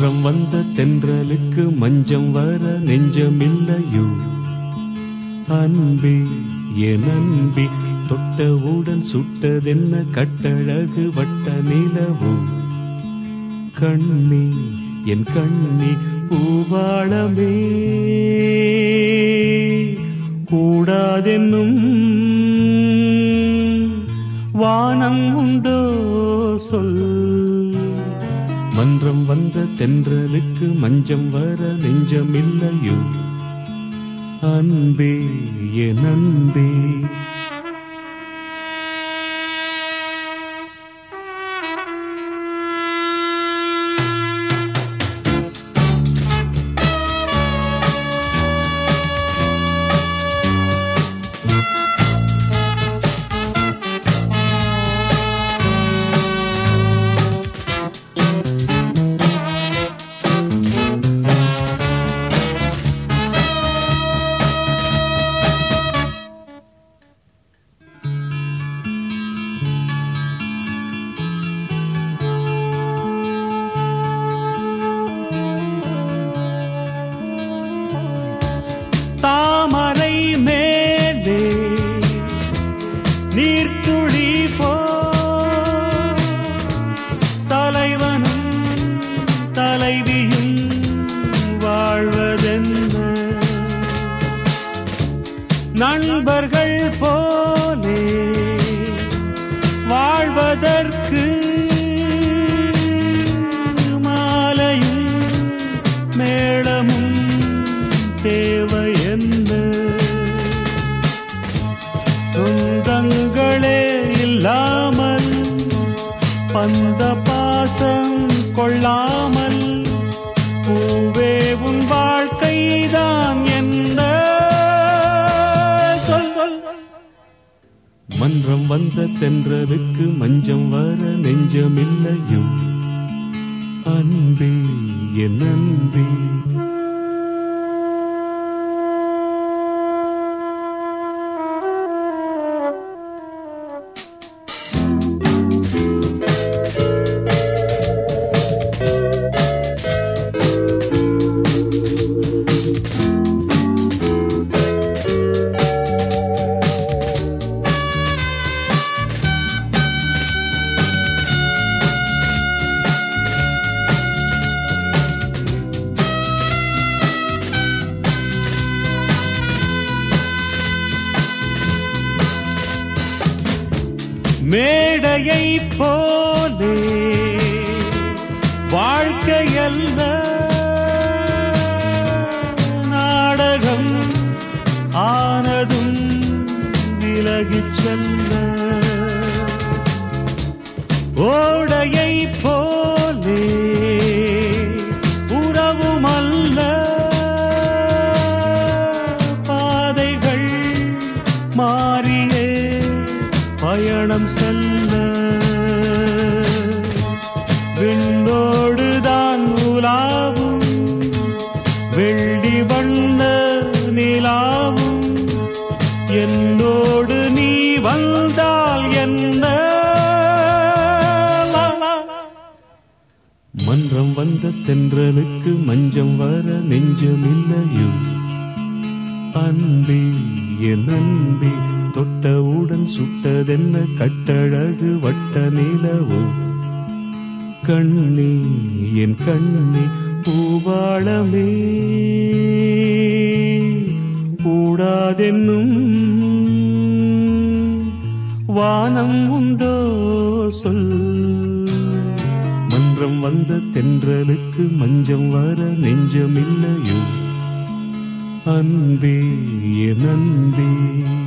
மன்றம் வந்த தென்றலுக்கு மஞ்சம் வர நெஞ்சமில்லையோ அன்பே என் அன்பே தொட்டவுடன் சுட்டதென்ன கட்டழகு வட்ட நிலவோ கண்ணே என் கண்ணே பூவாளமே கூடாதென்னும் வானம் உண்டோ சொல் மன்றம் வந்த தென்றலுக்கு மஞ்சம் வர நெஞ்சமில்லையோ அன்பே என் அன்பே தாமரை மேலே நீர்த்துளி போ தலைவனும் தலைவியும் வாழ்வதென்ன நண்பர்கள் போலே வாழ்வதற்கு மாலையும் மேளமும் தேவை என்ன சொந்தங்களே இல்லாமல் பந்த பாசம் கொள்ளாமல் பூவே உன் வாழ்க்கைதான் என்ன சொல் சொல் மன்றம் வந்த தென்றலுக்கு மஞ்சம் வர நெஞ்சமில்லையோ அன்பே என் அன்பே மேடையை போலே வாழ்க்கையல்ல நாடகம் ஆனதும் விலகிச் செல்ல ஓடையை போலே உறவுமல்ல பாதைகள் மாறியே பயணம் செல்ல விண்ணோடுதான் உலாவும் வெள்ளி வண்ண நிலாவும் என்னோடு நீ வந்தால் என்ன மன்றம் வந்த தென்றலுக்கு மஞ்சம் வர நெஞ்சமில்லையோ அன்பே என் அன்பே தொட்டவுடன் சுட்டதென்ன கட்டழகு வட்ட நிலவோ கண்ணே என் கண்ணே பூவாளமே கூடாதென்னும் வானம் உண்டோ சொல் மன்றம் வந்த தென்றலுக்கு மஞ்சம் வர நெஞ்சமில்லையோ அன்பே என் அன்பே